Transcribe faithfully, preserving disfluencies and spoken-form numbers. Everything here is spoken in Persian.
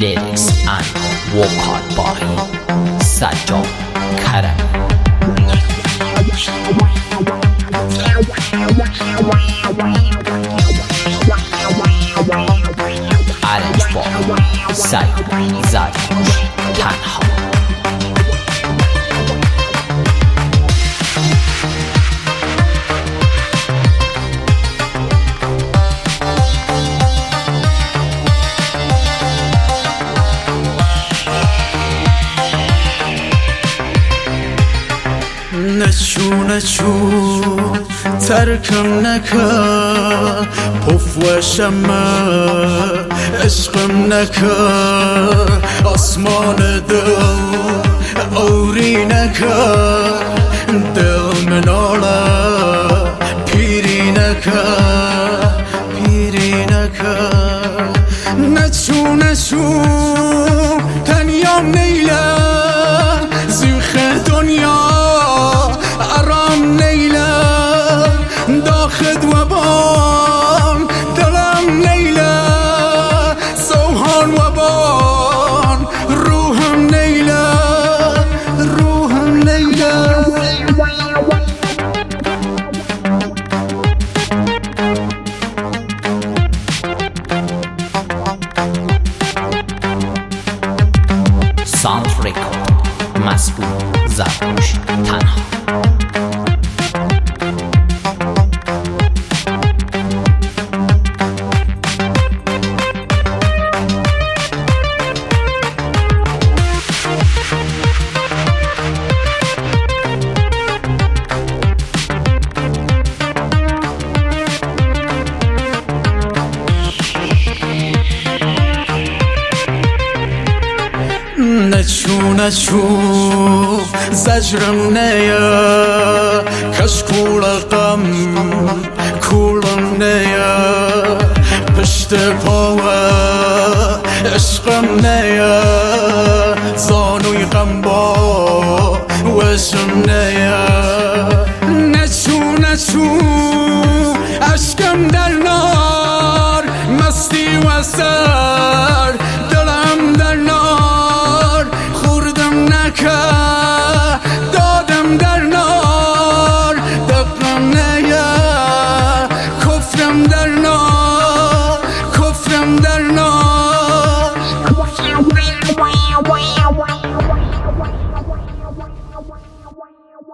Lyrics and vocal by Sajjad Karami. Arranged by Saeed Zardosh Tanha. نچو نچو ترکم نکه پف و شمه عشقم نکه آسمان دل اوری نکه دل مناله پیری نکه پیری نکه نچو نچو تنیام نیله زیخ دنیا آرام نیله داخد و بان دلم نیله سوهان و بان روحم نیله روحم نیله Sound record مسئول زردوش تنها. نچو نچو زجرم نیا کش کول غم کولم نیا پشت پاوه عشقم نیا زانوی غم با وشم نیا نچو نچو عشقم در